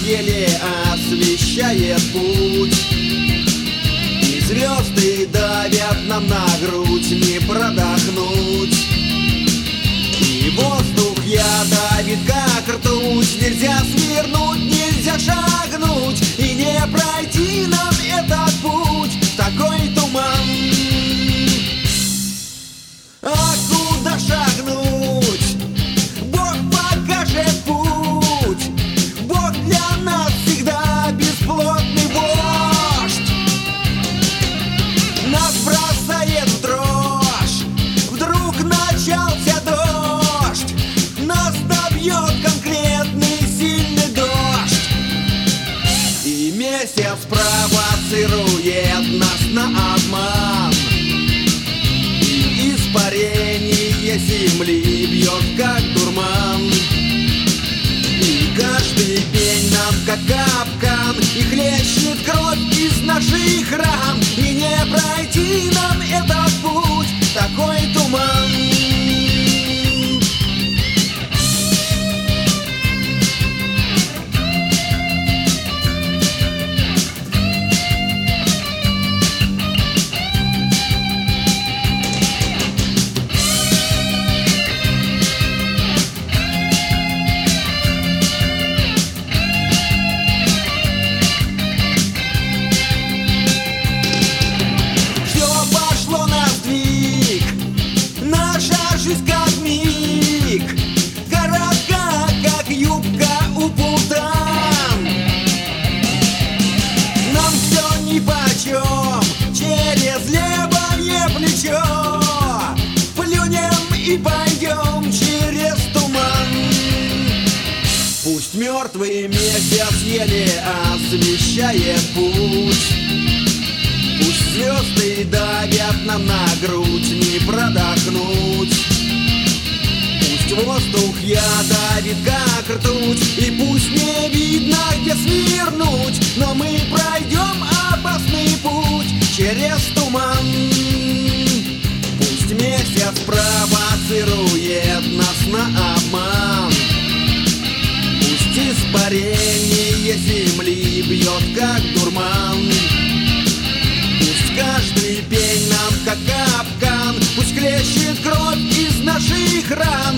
еле освещает путь, и звезды давят нам на грудь, не продохнуть. И воздух давит, как ртуть, нельзя свернуть, нельзя шагнуть, и не пройти нам этот путь в такой туман. А куда шагнуть? Бог покажет путь. Бог для нас всегда бесплотный вождь. Нас бросает в дрожь, вдруг начался дождь, нас добьет конкретный сильный дождь. И месяц провоцирует нас на обман, и испарение земли бьет как дурман. И каждый день нам как капкан, и хлещет кровь из наших ран, и не пройти нам этот путь, такой туман. Как миг, коротка, как юбка у путан. Нам все нипочем, через левое плечо плюнем и пойдем через туман. Пусть мертвый месяц еле освещает путь, пусть звезды давят нам на грудь, не продохнуть. Пусть воздух давит, как ртуть, и пусть не видно, где свернуть, но мы пройдем опасный путь через туман. Пусть месяц провоцирует нас на обман, пусть испарение земли бьет, как дурман. Пусть каждый пень нам как капкан, пусть хлещет кровь из наших ран,